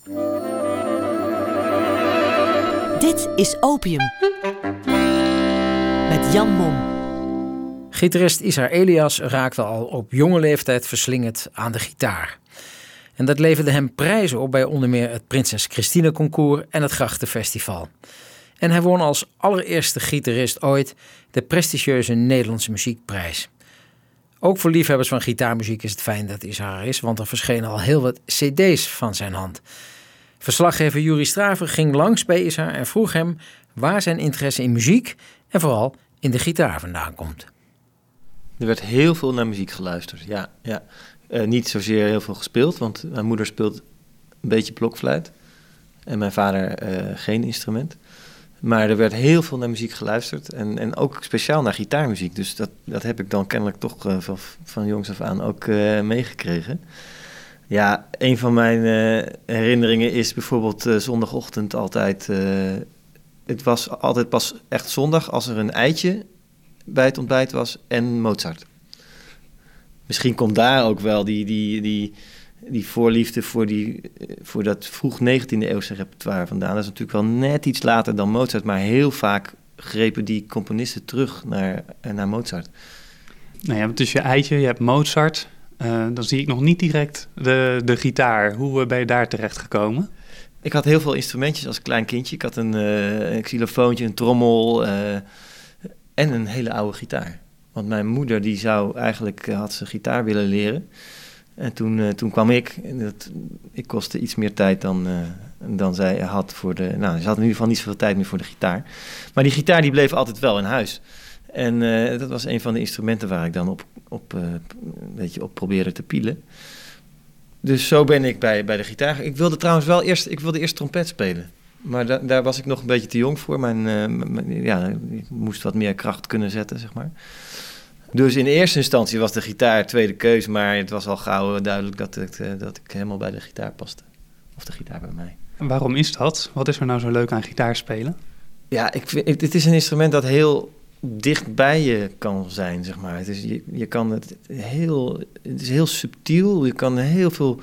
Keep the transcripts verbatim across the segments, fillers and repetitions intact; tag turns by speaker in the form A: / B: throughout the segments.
A: Dit is Opium. Met Jan Mom.
B: Gitarist Ishar Elias raakte al op jonge leeftijd verslingerd aan de gitaar. En dat leverde hem prijzen op bij onder meer het Prinses Christine Concours en het Grachtenfestival. En hij won als allereerste gitarist ooit de prestigieuze Nederlandse Muziekprijs. Ook voor liefhebbers van gitaarmuziek is het fijn dat Ishar er is, want er verschenen al heel wat cd's van zijn hand. Verslaggever Juri Straver ging langs bij Ishar en vroeg hem waar zijn interesse in muziek en vooral in de gitaar vandaan komt.
C: Er werd heel veel naar muziek geluisterd, ja. ja. Uh, niet zozeer heel veel gespeeld, want mijn moeder speelt een beetje blokfluit en mijn vader uh, geen instrument. Maar er werd heel veel naar muziek geluisterd en, en ook speciaal naar gitaarmuziek. Dus dat, dat heb ik dan kennelijk toch uh, van, van jongs af aan ook uh, meegekregen. Ja, een van mijn uh, herinneringen is bijvoorbeeld uh, zondagochtend altijd... Uh, het was altijd pas echt zondag als er een eitje bij het ontbijt was en Mozart. Misschien komt daar ook wel die, die, die, die voorliefde voor, die, voor dat vroeg negentiende eeuwse repertoire vandaan. Dat is natuurlijk wel net iets later dan Mozart, maar heel vaak grepen die componisten terug naar, naar Mozart.
D: Nou, je hebt dus je eitje, je hebt Mozart. Uh, dan zie ik nog niet direct de, de gitaar. Hoe ben je daar terecht gekomen?
C: Ik had heel veel instrumentjes als klein kindje. Ik had een, uh, een xylofoontje, een trommel uh, en een hele oude gitaar. Want mijn moeder die zou eigenlijk, uh, had ze gitaar willen leren. En toen, uh, toen kwam ik. En dat, ik kostte iets meer tijd dan, uh, dan zij had voor de... Nou, ze had in ieder geval niet zoveel tijd meer voor de gitaar. Maar die gitaar die bleef altijd wel in huis. En uh, dat was een van de instrumenten waar ik dan op, op, uh, een beetje op probeerde te pielen. Dus zo ben ik bij, bij de gitaar. Ik wilde trouwens wel eerst, ik wilde eerst trompet spelen. Maar da, daar was ik nog een beetje te jong voor. Mijn, uh, mijn, ja, ik moest wat meer kracht kunnen zetten, zeg maar. Dus in eerste instantie was de gitaar tweede keus. Maar het was al gauw duidelijk dat ik, uh, dat ik helemaal bij de gitaar paste. Of de gitaar bij mij.
D: En waarom is dat? Wat is er nou zo leuk aan gitaarspelen?
C: Ja, ik vind, het is een instrument dat heel dicht bij je kan zijn, zeg maar. Het is, je, je kan het heel... Het is heel subtiel. Je kan heel veel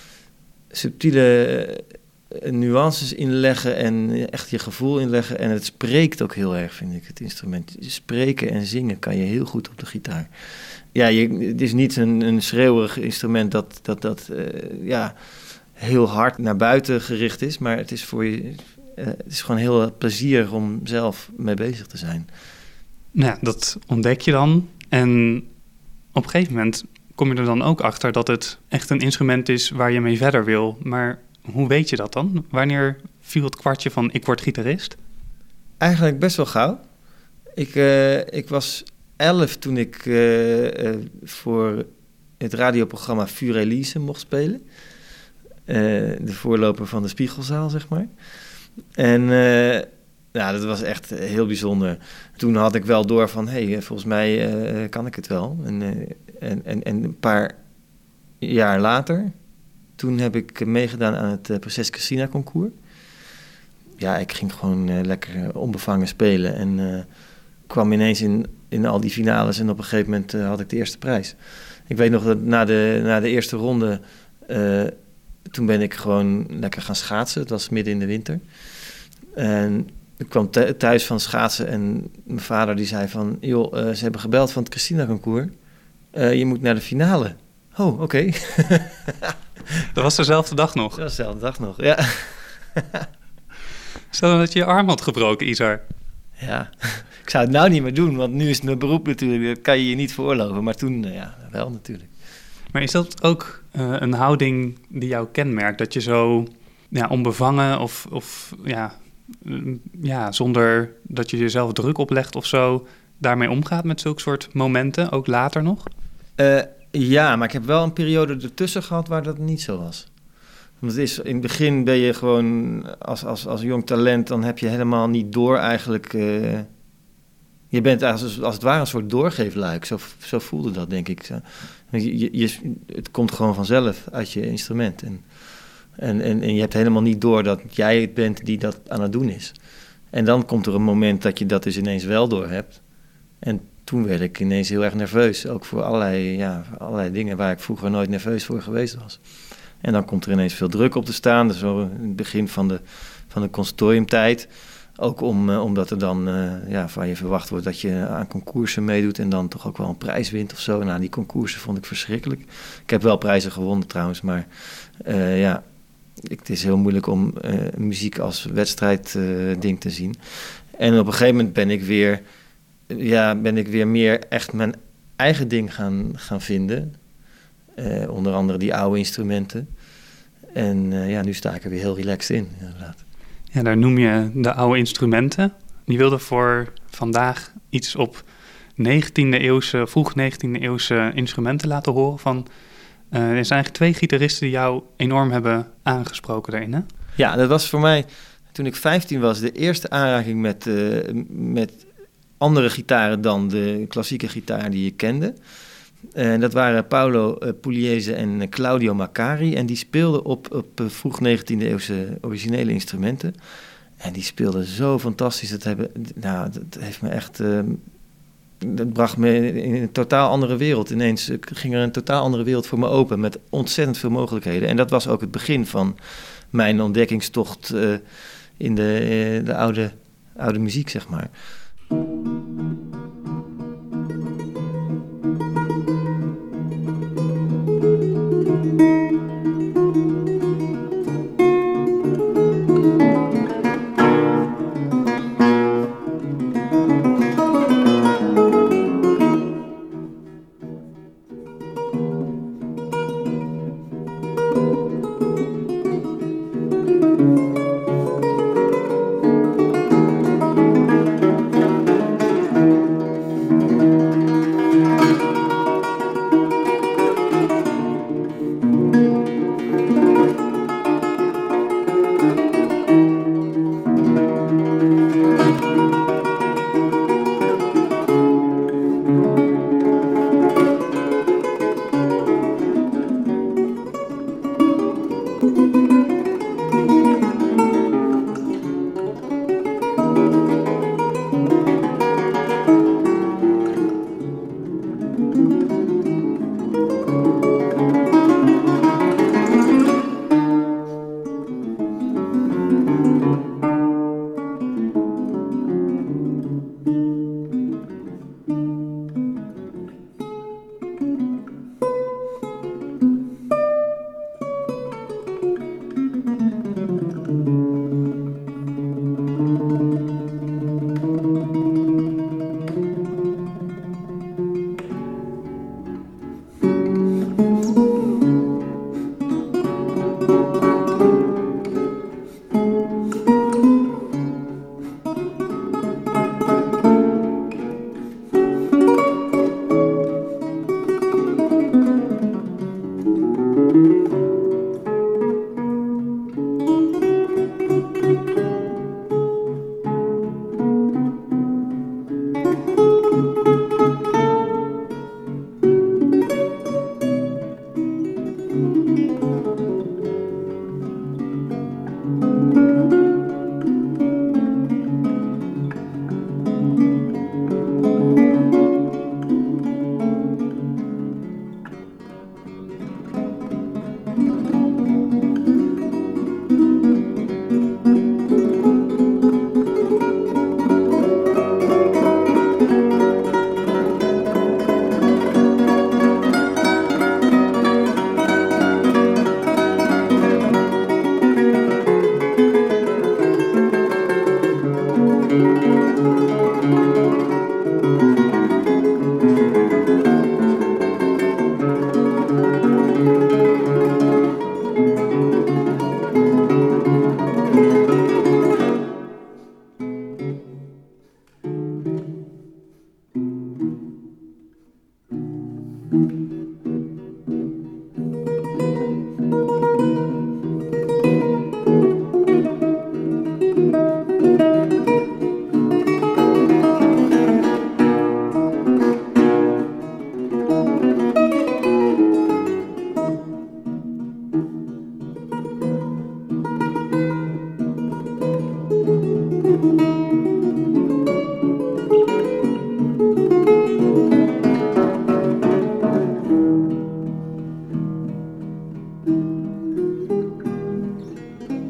C: subtiele nuances inleggen en echt je gevoel inleggen. En het spreekt ook heel erg, vind ik, het instrument. Spreken en zingen kan je heel goed op de gitaar. Ja, je, het is niet een, een schreeuwerig instrument dat, dat, dat uh, ja, heel hard naar buiten gericht is. Maar het is, voor je, uh, het is gewoon heel plezier om zelf mee bezig te zijn.
D: Nou ja, dat ontdek je dan. En op een gegeven moment kom je er dan ook achter dat het echt een instrument is waar je mee verder wil. Maar hoe weet je dat dan? Wanneer viel het kwartje van ik word gitarist?
C: Eigenlijk best wel gauw. Ik, uh, ik was elf toen ik uh, uh, voor het radioprogramma Vuur Elise mocht spelen. Uh, de voorloper van de Spiegelzaal, zeg maar. En uh, nou, dat was echt heel bijzonder. Toen had ik wel door van, hé, hey, volgens mij uh, kan ik het wel. En, uh, en, en, en een paar jaar later, toen heb ik meegedaan aan het uh, Prinses Christina Concours. Ja, ik ging gewoon uh, lekker onbevangen spelen en uh, kwam ineens in, in al die finales en op een gegeven moment uh, had ik de eerste prijs. Ik weet nog dat na de, na de eerste ronde, uh, toen ben ik gewoon lekker gaan schaatsen. Het was midden in de winter. En ik kwam thuis van schaatsen en mijn vader die zei van, joh, uh, ze hebben gebeld van het Christina Concours. Uh, je moet naar de finale. Oh, oké. Okay.
D: Dat was dezelfde dag nog?
C: Dat was dezelfde dag nog, ja.
D: Stel dat je je arm had gebroken, Ishar.
C: Ja, ik zou het nou niet meer doen, want nu is het mijn beroep natuurlijk. Dat kan je je niet veroorloven, maar toen, ja, wel natuurlijk.
D: Maar is dat ook uh, een houding die jou kenmerkt? Dat je zo ja, onbevangen of, of ja, uh, ja, zonder dat je jezelf druk oplegt of zo, daarmee omgaat met zulke soort momenten, ook later nog?
C: Uh, ja, maar ik heb wel een periode ertussen gehad waar dat niet zo was. Want het is, in het begin ben je gewoon, als, als, als jong talent, dan heb je helemaal niet door eigenlijk. Uh, je bent als, als het ware een soort doorgeefluik. Zo, zo voelde dat, denk ik. Zo. Je, je, je, het komt gewoon vanzelf uit je instrument. En, en, en, en je hebt helemaal niet door dat jij het bent die dat aan het doen is. En dan komt er een moment dat je dat dus ineens wel door hebt. En toen werd ik ineens heel erg nerveus. Ook voor allerlei, ja, voor allerlei dingen waar ik vroeger nooit nerveus voor geweest was. En dan komt er ineens veel druk op te staan. Dus zo in het begin van de, van de conservatoriumtijd. Ook om, uh, omdat er dan uh, ja, van je verwacht wordt dat je aan concoursen meedoet en dan toch ook wel een prijs wint of zo. Nou, die concoursen vond ik verschrikkelijk. Ik heb wel prijzen gewonnen trouwens, maar uh, ja, ik, het is heel moeilijk om uh, muziek als wedstrijdding uh, te zien. En op een gegeven moment ben ik weer, ja, ben ik weer meer echt mijn eigen ding gaan, gaan vinden. Uh, onder andere die oude instrumenten. En uh, ja, nu sta ik er weer heel relaxed in, inderdaad.
D: Ja, daar noem je de oude instrumenten. Die wilde voor vandaag iets op negentiende eeuwse, vroeg negentiende eeuwse instrumenten laten horen. Van, uh, er zijn eigenlijk twee gitaristen die jou enorm hebben aangesproken daarin, hè?
C: Ja, dat was voor mij, toen ik vijftien was, de eerste aanraking met, uh, met andere gitaren dan de klassieke gitaar die ik kende. En dat waren Paolo uh, Pugliese en Claudio Maccari. En die speelden op, op uh, vroeg negentiende eeuwse originele instrumenten. En die speelden zo fantastisch. Dat, hebben, nou, dat heeft me echt... Uh, dat bracht me in een totaal andere wereld. Ineens uh, ging er een totaal andere wereld voor me open. Met ontzettend veel mogelijkheden. En dat was ook het begin van mijn ontdekkingstocht uh, in de, uh, de oude, oude muziek, zeg maar.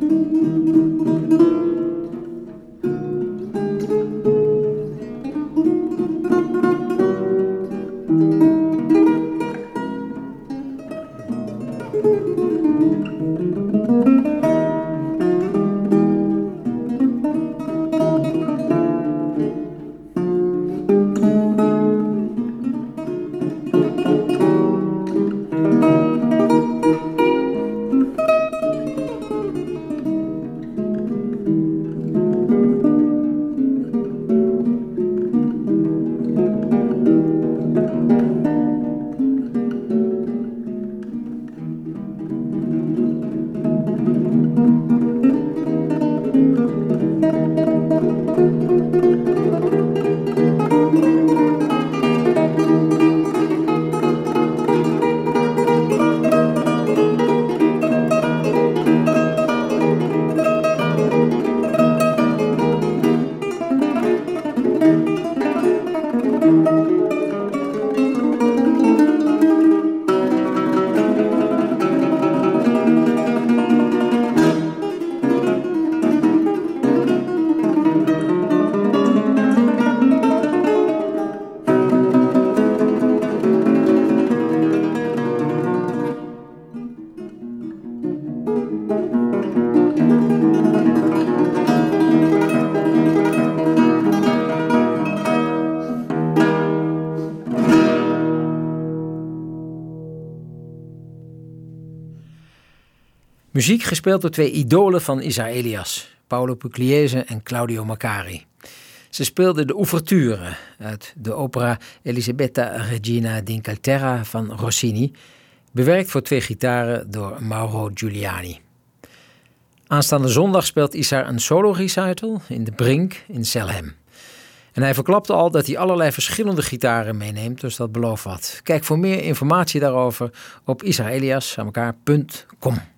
B: Muziek gespeeld door twee idolen van Isar Elias, Paolo Pugliese en Claudio Maccari. Ze speelden de ouverture uit de opera Elisabetta Regina d'Inghilterra van Rossini, bewerkt voor twee gitaren door Mauro Giuliani. Aanstaande zondag speelt Isar een solo recital in de Brink in Selhem. En hij verklapte al dat hij allerlei verschillende gitaren meeneemt, dus dat belooft wat. Kijk voor meer informatie daarover op isarelias aan elkaar punt com.